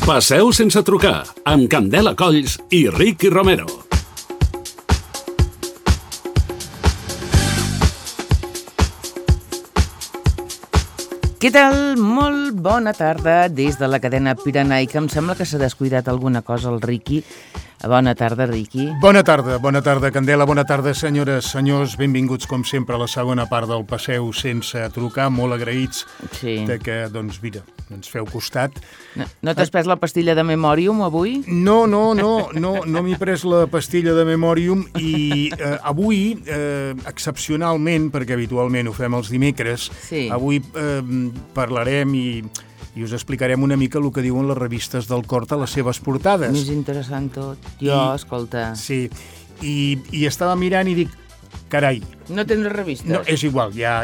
Passeu sense trucar, amb Candela Colls i Ricky Romero. Què tal? Molt bona tarda des de la cadena Pirenaica. Em sembla que s'ha descuidat alguna cosa el Ricky. Bona tarda, Ricky. Bona tarda, Candela. Bona tarda, senyores, senyors. Benvinguts, com sempre, a la segona part del Passeu sense trucar. Molt agraïts de que, doncs, mira, ens feu costat. No t'has pres la pastilla de Memorium avui? No m'he pres la pastilla de Memorium i avui, excepcionalment, perquè habitualment ho fem els dimecres, avui parlarem i us explicarem una mica el que diuen les revistes del Cort a les seves portades. Més interessant tot. Escolta... Sí, i estava mirant i dic, carai... No tens revistes? No, és igual, ja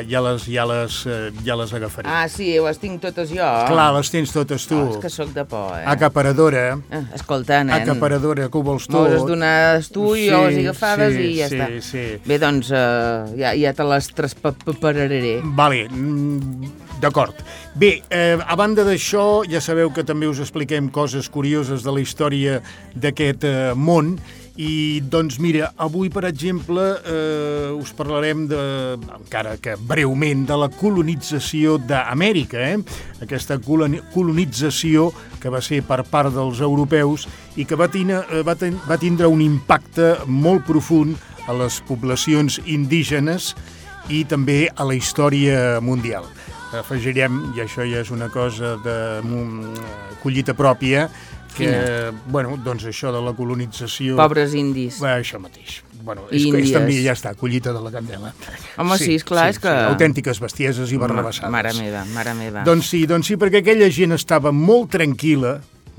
les agafaré. Ah, sí, les tinc totes jo. Clar, les tens totes tu. És que sóc de por, Acaparadora. Escolta, nen. Acaparadora, que ho vols tot. Me les donades tu i jo les he agafades i ja està. Sí. Bé, doncs, ja te les traspaperaré. Vale, d'acord. Bé, a banda d'això, ja sabeu que també us expliquem coses curioses de la història d'aquest món. I, doncs, mira, avui, per exemple, us parlarem encara que breument, de la colonització d'Amèrica, aquesta colonització que va ser per part dels europeus i que va tindre un impacte molt profund a les poblacions indígenes i també a la història mundial. Afegirem, i això ja és una cosa de collita pròpia, que, doncs això de la colonització... Pobres indis. Això mateix. És també, ja està, collita de la Candela. Home, sí, esclar, és que... Autèntiques bestieses i barrabassades. Mare meva. Doncs sí, perquè aquella gent estava molt tranquil·la,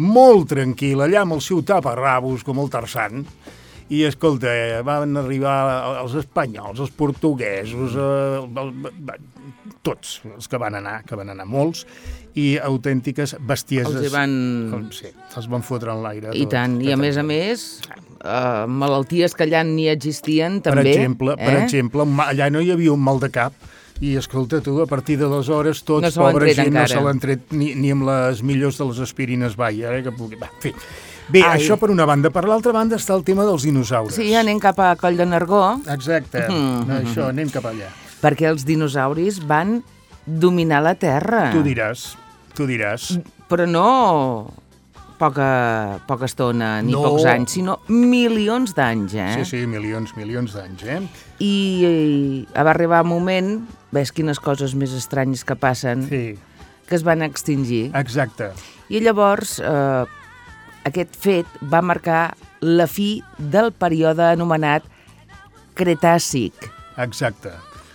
allà amb el seu taparrabos, com el Tarzan, i, escolta, van arribar els espanyols, els portuguesos, tots els que van anar molts, i autèntiques bestieses. Els van fotre en l'aire. I tant, i a més, malalties que allà ni existien, també. Per exemple, allà no hi havia un mal de cap, i, escolta, tu, a partir d'aleshores, tots, pobra gent, no se l'han tret ni amb les millors de les aspirines, en fi. Bé, això per una banda. Per l'altra banda està el tema dels dinosaures. Sí, anem cap a Coll de Nargó. Exacte, això, anem cap allà. Perquè els dinosauris van dominar la Terra. Tu diràs. Però no poca estona ni pocs anys, sinó milions d'anys, Sí, milions d'anys, I va arribar un moment, ves quines coses més estranyes que passen, que es van extingir. Exacte. I llavors... aquest fet va marcar la fi del període anomenat Cretàcic. Exacte.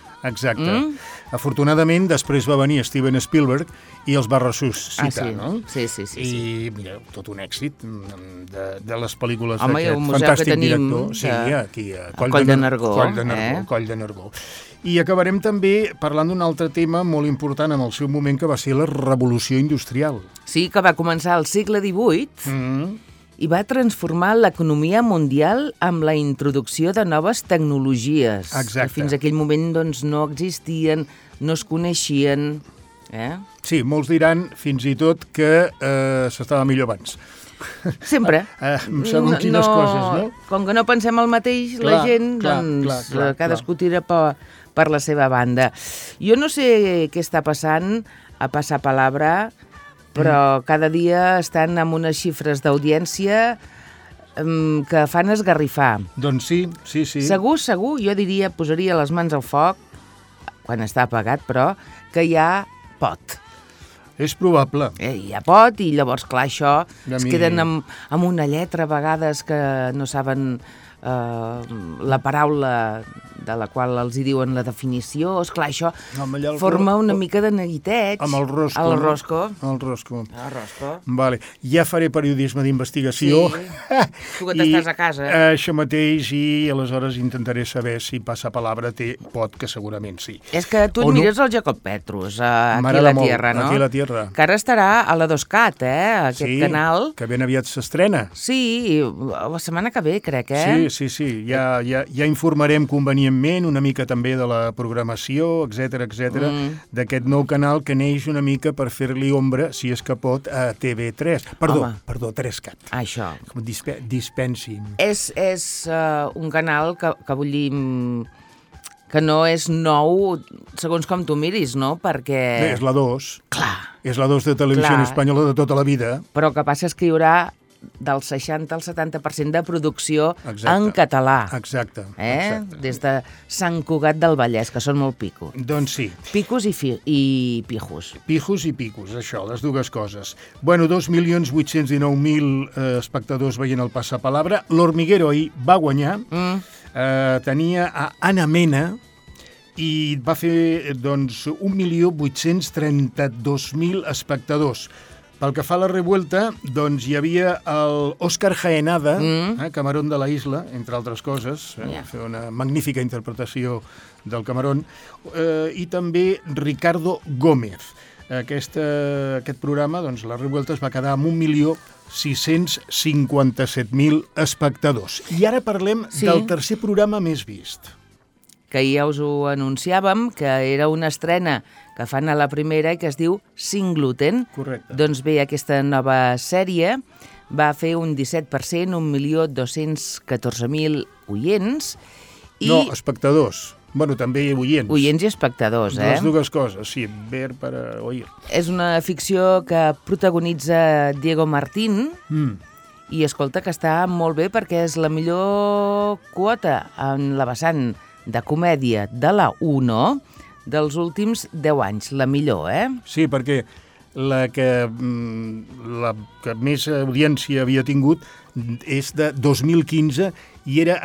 Afortunadament, després va venir Steven Spielberg i els va ressuscitar, no? Sí. I, mira, tot un èxit de les pel·lícules d'aquest fantàstic director. Sí, aquí, a Coll de Nargó. I acabarem també parlant d'un altre tema molt important en el seu moment, que va ser la Revolució Industrial. Sí, que va començar al segle XVIII i va transformar l'economia mundial amb la introducció de noves tecnologies. Exacte. Que fins aquell moment doncs, no existien, no es coneixien. Sí, molts diran fins i tot que s'estava millor abans. Sempre. Segons quines coses, no? Com que no pensem el mateix, la gent, cadascú tira per la seva banda. Jo no sé què està passant a Passapalabra, però cada dia estan amb unes xifres d'audiència que fan esgarrifar. Doncs sí. Segur, jo diria, posaria les mans al foc, quan està apagat, però, que hi ha pot. És probable. Hi ha pot i llavors, clar, això es queden amb una lletra a vegades que no saben la paraula de la qual els hi diuen la definició. Esclar, això forma una mica de neguiteig. Amb el rosco. El rosco. Vale. Ja faré periodisme d'investigació. Sí, tu que t'estàs a casa. Això mateix, i aleshores intentaré saber si Passapalabra té pot, que segurament sí. És que tu et mires el Jacob Petrus, aquí a la Tierra, no? Aquí a la Tierra. Que ara estarà a la 2Cat, aquest canal. Que ben aviat s'estrena. Sí, la setmana que ve, crec, Sí, Ja informarem convenientment una mica també de la programació, etc d'aquest nou canal que neix una mica per fer-li ombra, si és que pot, a TV3. Perdó, 3CAT. Això. Dispensin. És un canal que vull dir que no és nou segons com tu miris, no? Perquè... És la 2. Clar. És la 2 de Televisió Espanyola de tota la vida. Però el que passa és que hi haurà del 60 al 70% de producció en català. Exacte. Des de Sant Cugat del Vallès, que són molt picos. Doncs sí. Picos i pijos. Pijos i picos, això, les dues coses. Bueno, 2.819.000 espectadors veient el Passapalabra. L'Hormiguero ahir va guanyar. Tenia a Ana Mena i va fer, doncs, 1.832.000 espectadors. Pel que fa a la Revuelta, doncs hi havia l'Òscar Jaenada, Camarón de la Isla, entre altres coses, fer una magnífica interpretació del Camarón, i també Ricardo Gómez. Aquest programa, doncs, la Revuelta, es va quedar amb 1.657.000 espectadors. I ara parlem del tercer programa més vist. Que ja us ho anunciàvem, que era una estrena que fan a la primera i que es diu Sin Gluten. Correcte. Doncs bé, aquesta nova sèrie va fer un 17%, 1.214.000 oients. No, espectadors. Bueno, també oients. Oients i espectadors, Les dues coses, sí, ver para oír. És una ficció que protagonitza Diego Martín i, escolta, que està molt bé perquè és la millor quota en la vessant de comèdia de la 1 dels últims 10 anys, la millor, Sí, perquè la que més audiència havia tingut és de 2015 i era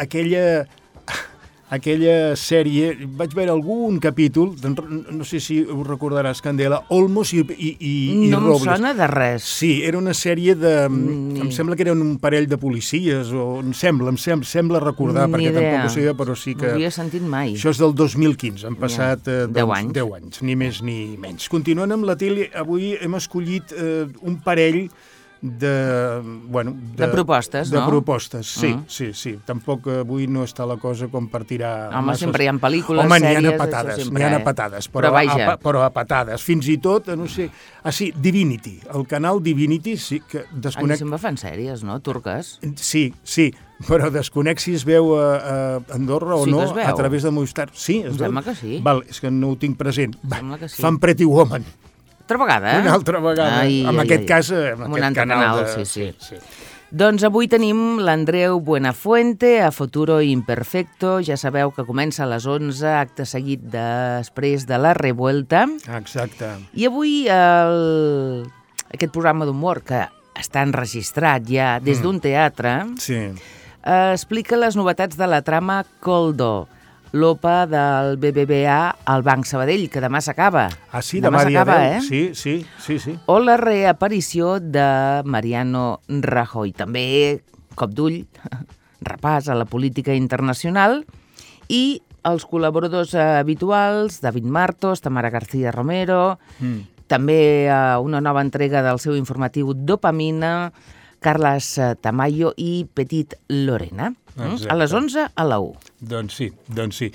aquella sèrie, vaig veure algun capítol, no sé si ho recordaràs, Candela, Olmos i Robles. No em sona de res. Sí, era una sèrie de... Em sembla que eren un parell de policies, o em sembla recordar, perquè tampoc ho sé, però sí que... No havia sentit mai. Això és del 2015, han passat 10 anys, ni més ni menys. Continuant amb la tele, avui hem escollit un parell de propostes, no? De propostes, sí. Tampoc avui no està la cosa com per tirar... Home, sempre hi ha pel·lícules, sèries... Home, n'hi ha a patades, però a patades. Fins i tot, no sé... sí, Divinity, el canal Divinity, sí que desconec... Sempre fan sèries, no? Turques. Sí, però desconec si es veu a Andorra o no, a través de Movistar. Sí, es veu? Sembla que sí. Val, és que no ho tinc present. Sembla que sí. Fan Pretty Woman. Altra vegada, Una altra vegada. En aquest cas, amb aquest canal. Sí. Doncs avui tenim l'Andreu Buenafuente a Futuro Imperfecto. Ja sabeu que comença a les 11, acte seguit després de la Revuelta. Exacte. I avui aquest programa d'humor, que està enregistrat ja des d'un teatre, explica les novetats de la trama Coldo, l'OPA del BBVA al Banc Sabadell, que demà s'acaba. Ah, sí, demà dia 10. Sí. O la reaparició de Mariano Rajoy. També, cop d'ull, repàs a la política internacional i els col·laboradors habituals, David Martos, Tamara García Romero, també una nova entrega del seu informatiu Dopamina, Carles Tamayo i Petit Lorena. A les 11 a la 1. Doncs sí.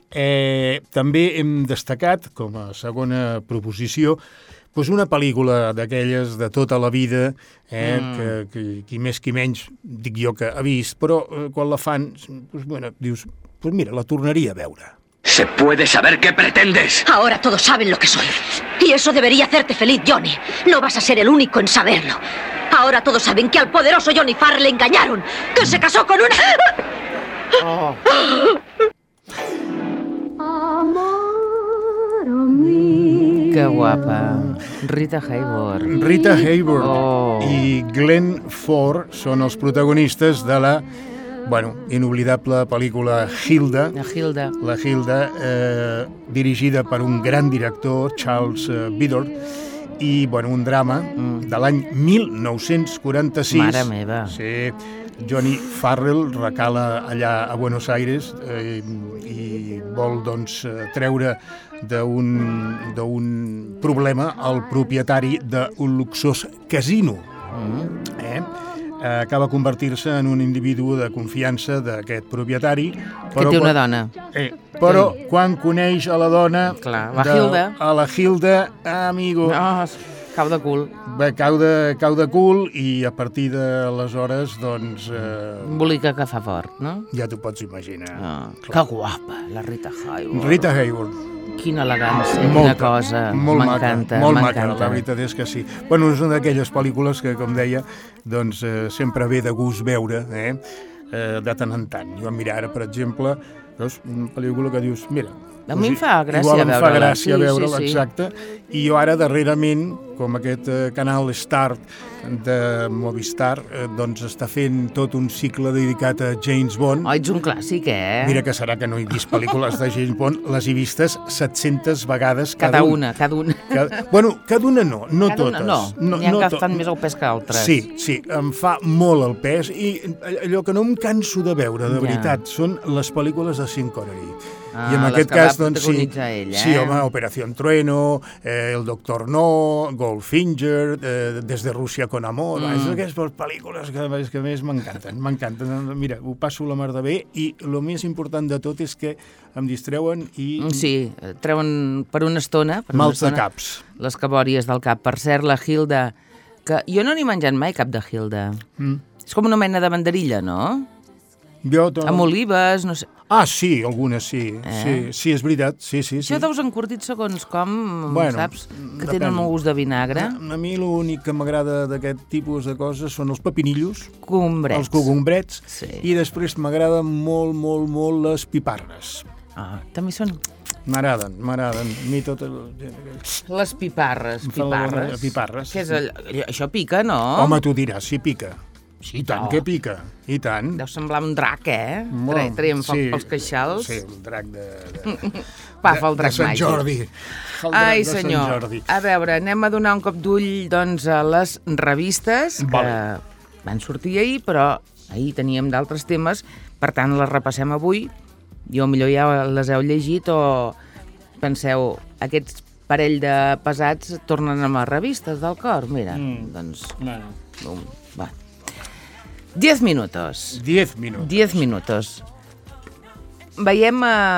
També hem destacat, com a segona proposició, una pel·lícula d'aquelles de tota la vida, que qui més qui menys, dic jo que ha vist, però quan la fan, dius, mira, la tornaria a veure. ¿Se puede saber qué pretendes? Ahora todos saben lo que soy. Y eso debería hacerte feliz, Johnny. No vas a ser el único en saberlo. Ahora todos saben que al poderoso Johnny Farr le engañaron, que se casó con una... Que guapa. Rita Hayworth. Rita Hayworth i Glenn Ford són els protagonistes de la inoblidable pel·lícula Hilda. La Hilda, dirigida per un gran director, Charles Biddor, i un drama de l'any 1946. Mare meva. Sí, Johnny Farrell recala allà a Buenos Aires i vol, treure d'un problema al propietari d'un luxós casino. acaba convertir-se en un individu de confiança d'aquest propietari. Que té una dona. Però quan coneix a la dona... Clar, la Hilda. A la Hilda, amigo... No, cau de cul. Cau de cul i a partir d'aleshores, doncs... Embolica que fa fort, no? Ja t'ho pots imaginar. Que guapa, la Rita Hayworth. Rita Hayworth. Quina elegància, quina cosa. M'encanta. Molt maca, la veritat és que sí. Bueno, és una d'aquelles pel·lícules que, com deia, doncs sempre ve de gust veure, de tant en tant. Jo em mira ara, per exemple, una pel·lícula que dius, mira... A mi em fa gràcia veure-la. Igual em fa gràcia veure-la, sí. exacte. I jo ara, darrerament, com aquest canal Start de Movistar, doncs està fent tot un cicle dedicat a James Bond. Oh, ets un clàssic, Mira que serà que no he vist pel·lícules de James Bond, les he vistes 700 vegades cada una. Bueno, cada una no totes. N'hi ha que fan més el pes que altres. Sí, em fa molt el pes i allò que no em canso de veure, de veritat, són les pel·lícules de Sean Connery. I en aquest cas, doncs sí, sí, home, Operació Trueno, El Doctor No, Goldfinger, Des de Rússia con Amor, és d'aquestes pel·lícules que més m'encanten. Mira, ho passo la mar de bé i el més important de tot és que em distreuen i... Sí, treuen per una estona... Mals de caps. Les cabòries del cap. Per cert, la Hilda, que jo no n'he menjat mai cap de Hilda. És com una mena de mandarilla, no? Amb olives, no sé... Ah, sí, algunes sí. Sí, és veritat. Sí. Això deus encurtit segons com, saps? Que tenen un gust de vinagre. A mi l'únic que m'agrada d'aquest tipus de coses són els pepinillos. Cogombrets. Els cogombrets. Sí. I després m'agraden molt les piparres. Ah, també són... M'agraden. A mi tot... Les piparres. Piparres. Què és allò? Això pica, no? Home, tu diràs, sí pica. Sí, i tant que pica, i tant. Deu semblar un drac, Traiem foc pels queixals. Sí, un drac de Pafa, el drac Sant màgic. Jordi. Ai, senyor. A veure, anem a donar un cop d'ull, doncs, a les revistes que van sortir ahir, però ahir teníem d'altres temes, per tant, les repassem avui. Jo millor ja les heu llegit o penseu, aquests parell de pesats tornen amb les revistes del cor. Mira, doncs... Va. 10 minutos. 10 minutos. 10 minutos. Veiem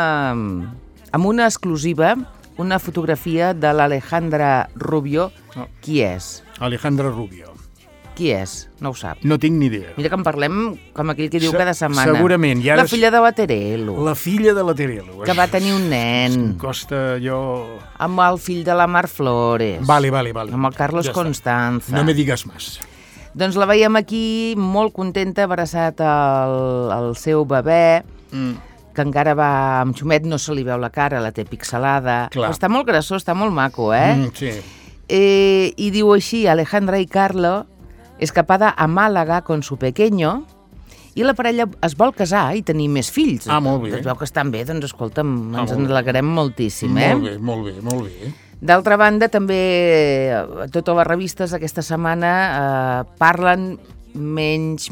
amb una exclusiva una fotografia de l'Alejandra Rubio. Qui és? Alejandra Rubio. Qui és? No ho sap. No tinc ni idea. Mira que en parlem com aquell que diu cada setmana. Segurament. La filla de la Terelu. La filla de la Terelu. Que va tenir un nen. Em costa jo... Amb el fill de la Mar Flores. Vale. Amb el Carlos Constanza. No me digues más. Doncs la veiem aquí molt contenta, abraçat al seu bebè, que encara va amb xumet, no se li veu la cara, la té pixelada. Però està molt grassó, està molt maco, Sí. Y diu així, Alejandra y Carlo, escapada a Málaga con su pequeño, i la parella es vol casar i tenir més fills. Ah, molt bé. Es veu que estan bé, doncs escolta'm, ens en alegrem moltíssim, Molt bé. D'altra banda, també totes les revistes aquesta setmana parlen més,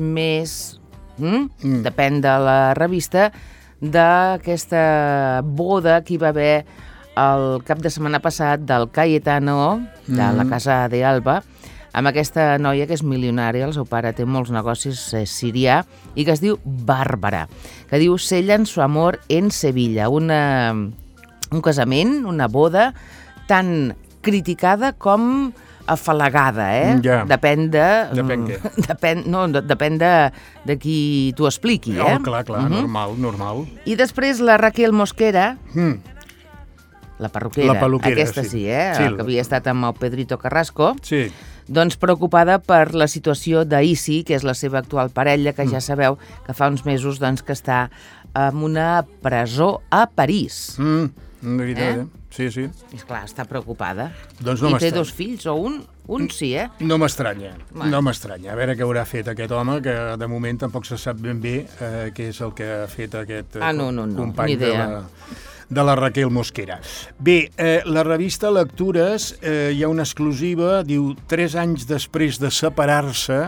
depèn de la revista, d'aquesta boda que hi va haver el cap de setmana passat del Cayetano, de la Casa de Alba, amb aquesta noia que és milionària, el seu pare té molts negocis, és sirià, i que es diu Bàrbara, que diu Sellan su amor en Sevilla, un casament, una boda, tan criticada com afalagada, Ja. Depèn de... Depèn què? Depèn de qui t'ho expliqui, Clar, normal. I després la Raquel Mosquera, la perruquera, aquesta sí, que havia estat amb el Pedrito Carrasco, doncs preocupada per la situació d'Isi, que és la seva actual parella, que ja sabeu que fa uns mesos doncs, que està en una presó a París. De veritat, Sí. I esclar, està preocupada. Doncs no I té m'estranya. 2 fills, o un sí, No m'estranya. A veure què haurà fet aquest home, que de moment tampoc se sap ben bé què és el que ha fet aquest company de la Raquel Mosquera. Bé, la revista Lectures hi ha una exclusiva, diu 3 anys després de separar-se,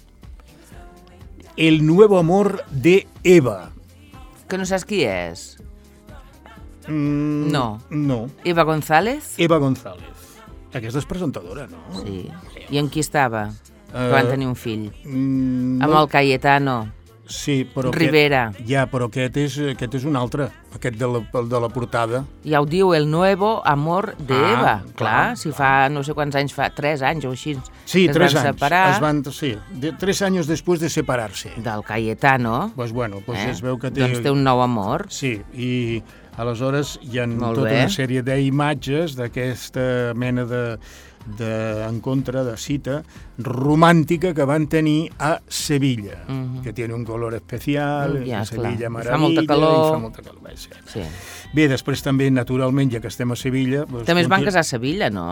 el nuevo amor de Eva. Que no saps qui és? No. Eva González? Eva González. Aquesta és presentadora, no? Sí. I en qui estava? que van tenir un fill. Amb el Cayetano. Sí, però Rivera. Però aquest és un altre, aquest de la portada. Ja ho diu, El nuevo amor de Eva. Clar, si fa, no sé quants anys fa, 3 anys o així, sí, que es van separar. Sí, 3 anys després de separar-se. Del Cayetano. Doncs es veu que té... Doncs té un nou amor. Sí, i aleshores hi ha tota una sèrie d'imatges d'aquesta mena en contra de cita romàntica que van tenir a Sevilla, que tiene un color especial, Sevilla maravilla, fa molta calor. I fa molta calor. Sí. Bé, després també, naturalment, ja que estem a Sevilla... També es van casar a Sevilla, no?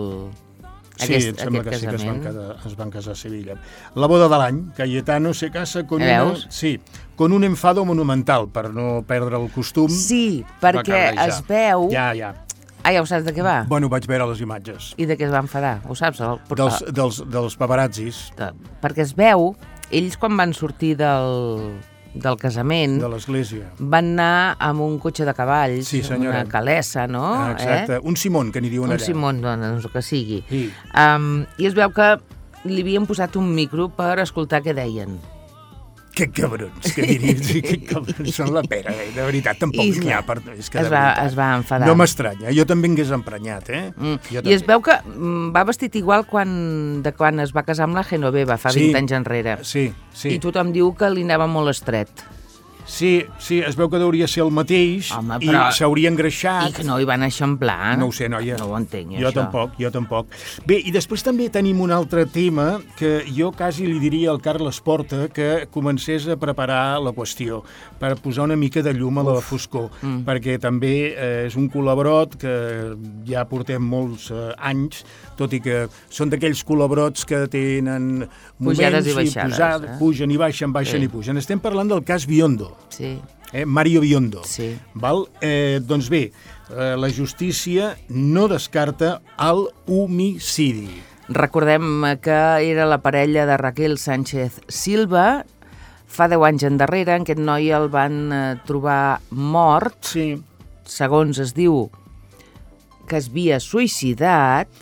Sí, em sembla que sí que es van casar a Sevilla. La boda de l'any, Cayetano se casa con con un enfado monumental, per no perdre el costum. Sí, perquè es veu... Ja ho saps de què va? Bueno, vaig veure les imatges. I de què es va enfadar? Ho saps? Dels paparazzis. Perquè es veu, ells quan van sortir del casament... De l'església. Van anar amb un cotxe de cavalls, una calessa, no? Exacte, un Simón, que n'hi diuen allà. Un Simón, doncs, el que sigui. Sí. I es veu que li havien posat un micro per escoltar què deien. Que cabrons, que diries, que cabrons són la pera, de veritat, tampoc n'hi ha per... Es va enfadar. No m'estranya, jo també m'hagués emprenyat, I es veu que va vestit igual de quan es va casar amb la Genoveva, fa 20 anys enrere. Sí. I tothom diu que li anava molt estret. Sí, es veu que hauria ser el mateix. Home, i s'hauria engreixat. I que no hi van eixamplar. No ho sé, noia. No ho entenc, això. Jo tampoc. Bé, i després també tenim un altre tema que jo quasi li diria al Carles Porta que comencés a preparar la qüestió per posar una mica de llum a la foscor, perquè també és un col·labrot que ja portem molts anys, tot i que són d'aquells col·labrots que tenen pujades i baixades. Pugen i baixen i pugen. Estem parlant del cas Biondo. Sí. Mario Biondo. Sí. Val? Doncs bé, la justícia no descarta el homicidi. Recordem que era la parella de Raquel Sánchez Silva. Fa 10 anys endarrere, en aquest noi el van trobar mort. Sí. Segons es diu que es havia suïcidat,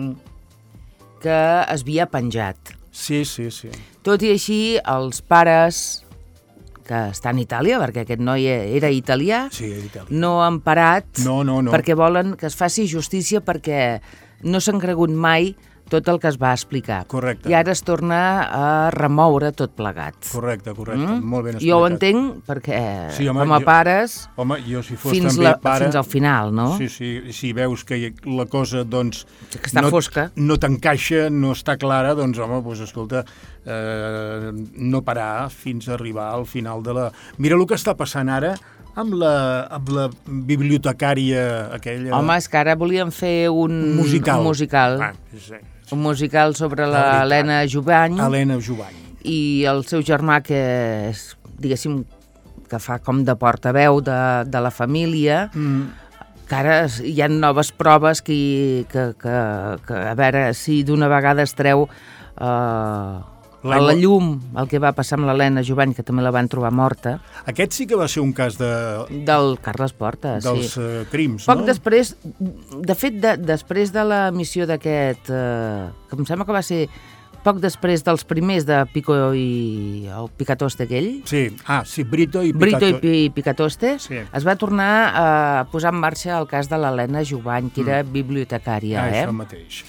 que es havia penjat. Sí. Tot i així, els pares, que estan a Itàlia, perquè aquest noi era italià, no han parat perquè volen que es faci justícia, perquè no s'han cregut mai tot el que es va explicar. Correcte. I ara es torna a remoure tot plegat. Correcte, molt ben explicat. Jo ho entenc perquè, com a pares, jo si fos també pare... Fins al final, no? Sí, si veus que la cosa, doncs... Que està fosca. No t'encaixa, no està clara, doncs, home, escolta, no parar fins a arribar al final de la... Mira el que està passant ara amb la bibliotecària aquella... Home, és que ara volíem fer un musical. Un musical sobre l'Helena Jubany. Helena Jubany. I el seu germà, que és, diguéssim, que fa com de portaveu de la família, que ara hi ha noves proves que a veure si d'una vegada es treu a la llum el que va passar amb l'Helena Jubany, que també la van trobar morta. Aquest sí que va ser un cas del Carles Porta, dels crims, poc després, de fet, després de l'emissió d'aquest, que em sembla que va ser poc després dels primers de Pico i el Picatoste aquell. Sí, Brito i Picatoste. Sí. Es va tornar a posar en marxa el cas de l'Helena Jubany, que era bibliotecària. Això mateix.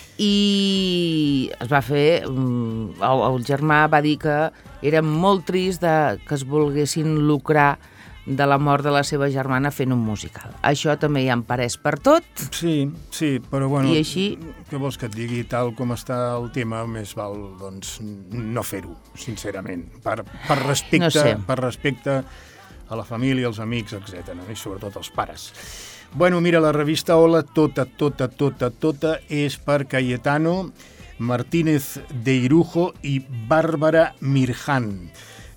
I es va fer, el germà va dir que era molt trist que es volguessin lucrar de la mort de la seva germana fent un musical. Això també hi ha parès per tot. Sí, però bueno, i així... què vols que et digui? Tal com està el tema, més val doncs, no fer-ho, sincerament, per respecte a la família, als amics, etc. I sobretot als pares. Bueno, mira, la revista Hola, tota és per Cayetano, Martínez de Irujo i Bàrbara Mirjan.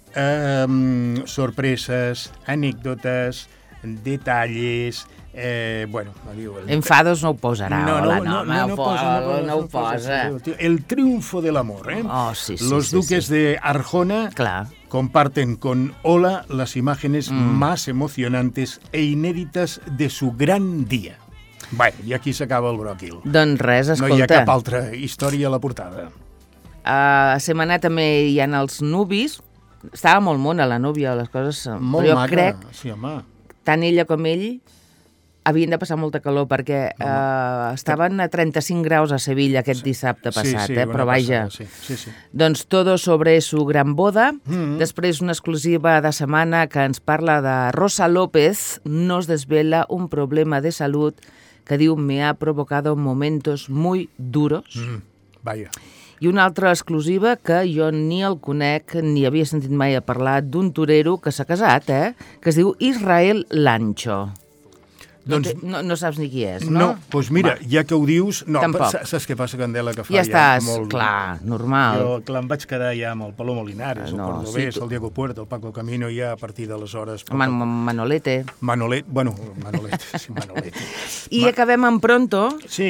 Sorpreses, anècdotes, detalles... Enfados no ho posarà. No ho posa. El triunfo del amor, Los duques de Arjona comparten con Hola las imágenes más emocionantes e inéditas de su gran día. Bueno, i aquí s'acaba el bròquil. Doncs res, escolta. No hi ha cap altra història a la portada. A Semanar també hi ha els nubis. Estava molt mona la núvia, les coses... Molt però jo maca, crec, sí, home. tant ella com ell havien de passar molta calor perquè estaven a 35 graus a Sevilla aquest dissabte passat, però vaja. Sí. Doncs todo sobre su gran boda. Després una exclusiva de setmana que ens parla de Rosa López, nos desvela un problema de salud que diu me ha provocado momentos muy duros. Vaya. I una altra exclusiva que jo ni el conec ni havia sentit mai a parlar d'un torero que s'ha casat, que es diu Israel Lancho. Doncs, no saps ni qui és, no? No, doncs mira, ja que ho dius... No, tampoc. Saps què passa, Candela, que fa ja estàs, molt... clar, normal. Jo, clar, em vaig quedar ja amb el Palomo Linares, el Cordobés, el Diego Puerto, el Paco Camino, ja a partir d'aleshores... Manolete. Manolete, sí, Manolete. I acabem amb Pronto. Sí.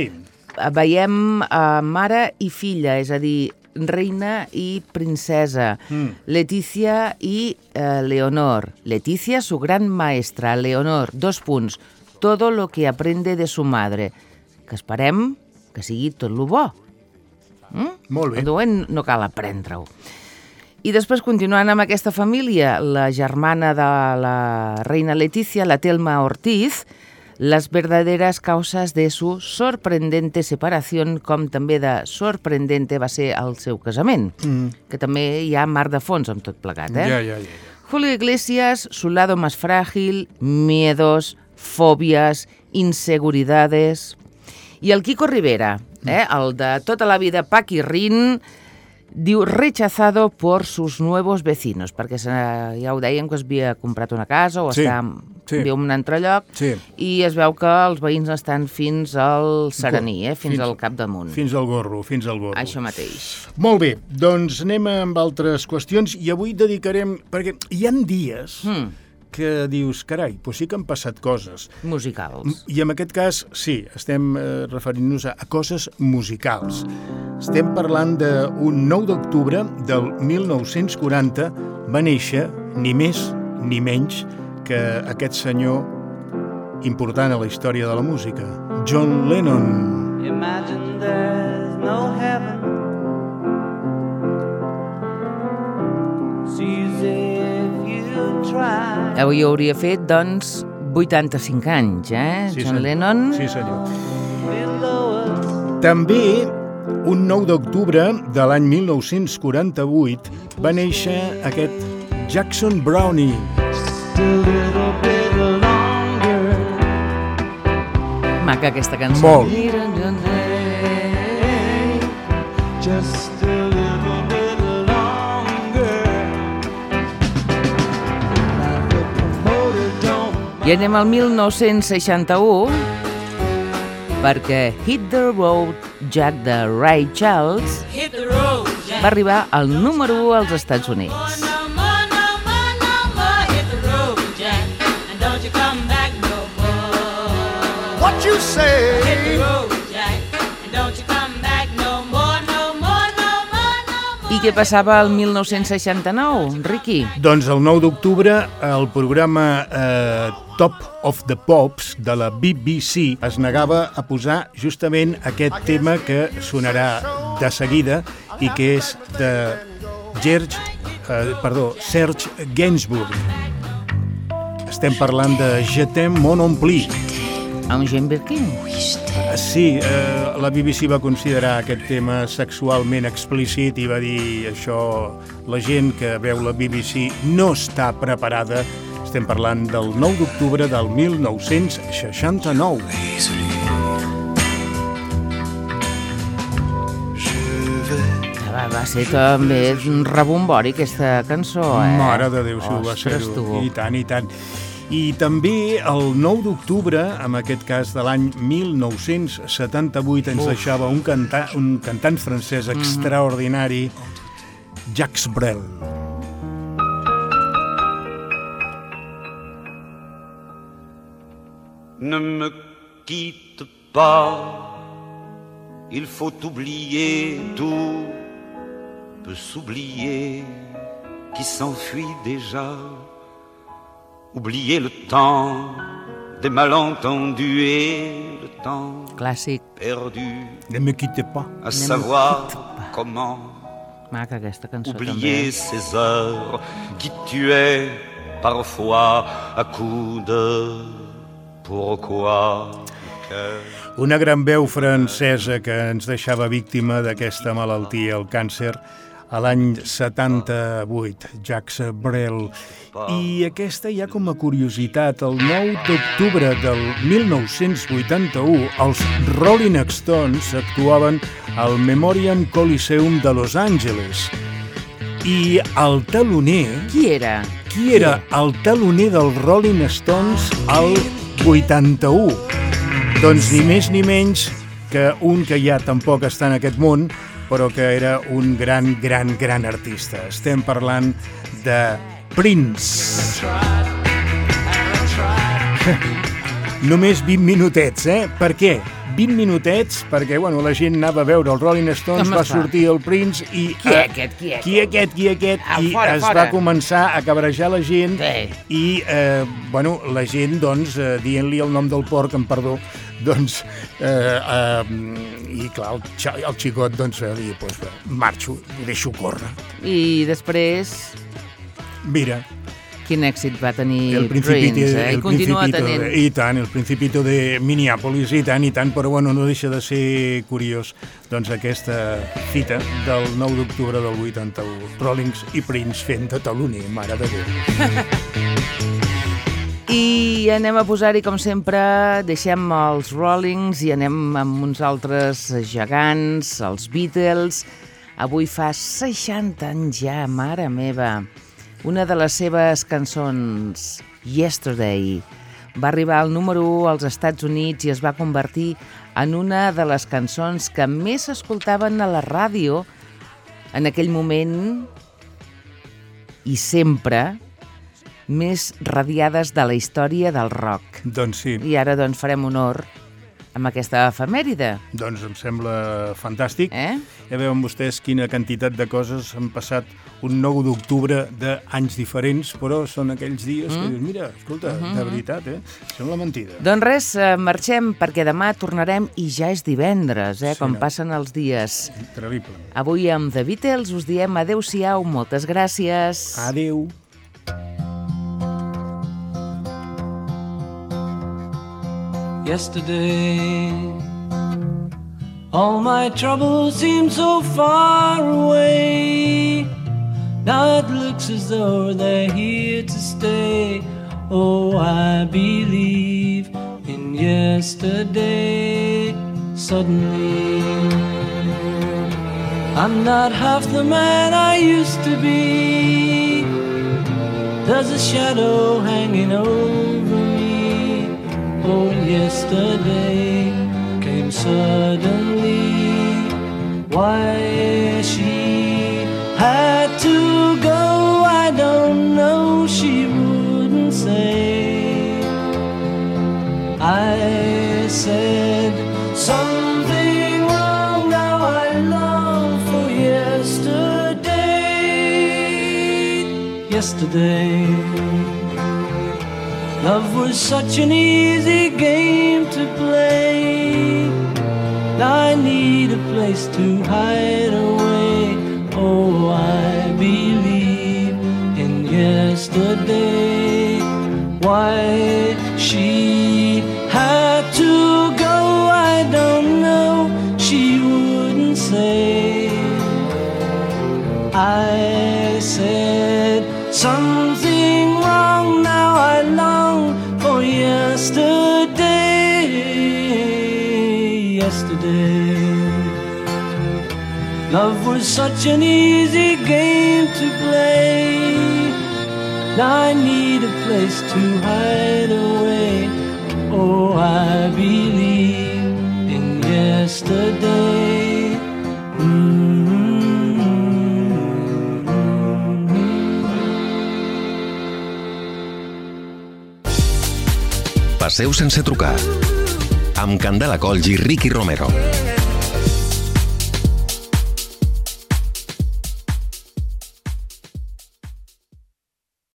Veiem mare i filla, és a dir, reina i princesa, Letícia i Leonor. Letícia, su gran maestra, Leonor, : todo lo que aprende de su madre. Que esperem que sigui tot lo bo. Molt bé. El dolent no cal aprendre-ho. I després, continuant amb aquesta família, la germana de la reina Letícia, la Telma Ortiz, las verdaderas causas de su sorprendente separación, com també de sorprendente va ser el seu casament, que també hi ha mar de fons amb tot plegat, Ja. Julio Iglesias, su lado más frágil, miedos, fobias, inseguridades... I el Kiko Rivera, el de tota la vida Paquirrín, diu rechazado por sus nuevos vecinos, perquè ja ho dèiem que es havia comprat una casa o viu en un altre lloc, i es veu que els veïns estan fins al serení, fins al capdamunt. Fins al gorro. Això mateix. Molt bé, doncs anem amb altres qüestions i avui dedicarem... Perquè hi ha dies que dius, carai, doncs sí que han passat coses. Musicals. I en aquest cas, sí, estem referint-nos a coses musicals. Estem parlant d'un 9 d'octubre del 1940 va néixer ni més ni menys que aquest senyor important a la història de la música, John Lennon. Imagine there's no heaven. Sees if you try. Avui hauria fet, doncs, 85 anys, Sí, John Lennon. Sí, senyor. També, un 9 d'octubre de l'any 1948, va néixer aquest Jackson Brownie. Maca aquesta cançó. Molt. Just a little bit longer. I anem al 1961 perquè Hit the Road Jack de Ray Charles va arribar al número 1 als Estats Units. What you say? Hit the road, Jack, and don't you come back no more, no more, no more, no more. I què passava el 1969, Riqui? Doncs el 9 d'octubre el programa Top of the Pops de la BBC es negava a posar justament aquest tema que sonarà de seguida i que és de Serge Gainsbourg. Estem parlant de Je t'aime mon ompli. Un Jane Birkin? Sí, la BBC va considerar aquest tema sexualment explícit i va dir això, la gent que veu la BBC no està preparada. Estem parlant del 9 d'octubre del 1969. Va ser també un rebombori aquesta cançó, Mare de Déu, si ho va ser. I tant, i tant. I també el 9 d'octubre, en aquest cas de l'any 1978, ens deixava un cantant francès extraordinari, Jacques Brel. Ne me quitte pas, il faut oublier, tout peut s'oublier, qui s'enfuit déjà. Oublier le temps des malentendus et le temps clàssic perdu. Ne me quitte pas. À savoir comment Maca, aquesta cançó Oublier ces heures qui tuaient parfois à coups de pourquoi. Una gran veu francesa que ens deixava víctima d'aquesta malaltia, el càncer, a l'any 78, Jacques Brel. I aquesta ja com a curiositat, el 9 d'octubre del 1981, els Rolling Stones actuaven al Memorial Coliseum de Los Angeles. I el teloner... Qui era? Qui era el teloner dels Rolling Stones al 81? Doncs ni més ni menys que un que ja tampoc està en aquest món, però que era un gran artista. Estem parlant de Prince. Només 20 minutets, Per què? 20 minutets, perquè la gent anava a veure els Rolling Stones, va sortir el Prince i... Qui aquest? I es va començar a cabrejar la gent i, la gent, doncs, dient-li el nom del porc, amb perdó, doncs, i clar, el xicot, doncs, va dir, marxo i deixo córrer. I després... Mira... Quin èxit va tenir Prince, i continua tenint. I tant, el Principito de Minneapolis, i tant, però no deixa de ser curiós, doncs, aquesta fita del 9 d'octubre del 81. Rollings i Prince fent de teloner, mare de Déu. I anem a posar-hi, com sempre, deixem els Rollings i anem amb uns altres gegants, els Beatles. Avui fa 60 anys ja, mare meva. Una de les seves cançons, Yesterday, va arribar al número 1 als Estats Units i es va convertir en una de les cançons que més s'escoltaven a la ràdio en aquell moment i sempre més radiades de la història del rock. Doncs sí. I ara farem honor amb aquesta efemèride. Doncs em sembla fantàstic. Ja veuen vostès quina quantitat de coses han passat un 9 d'octubre d'anys diferents, però són aquells dies que dius, mira, escolta, de veritat, sembla mentida. Doncs res, marxem, perquè demà tornarem i ja és divendres, com passen els dies. Increïble. Avui amb The Beatles us diem adeu-siau, moltes gràcies. Adeu. Yesterday, all my troubles seem so far away. Now it looks as though they're here to stay. Oh, I believe in yesterday. Suddenly, I'm not half the man I used to be. There's a shadow hanging over me. Oh, yesterday came suddenly. Why she had to go, I don't know, she wouldn't say. I said something wrong, now I long for yesterday. Yesterday, love was such an easy game to play. Now I need a place to hide away. Oh, I believe in yesterday. Why she had to go, I don't know, she wouldn't say. I said something wrong, now I long for yesterday. Yesterday, love was such an easy game to play. Now I need a place to hide away. Oh, I believe in yesterday. Passeu sense trucar, amb Candela Colls i Ricky Romero.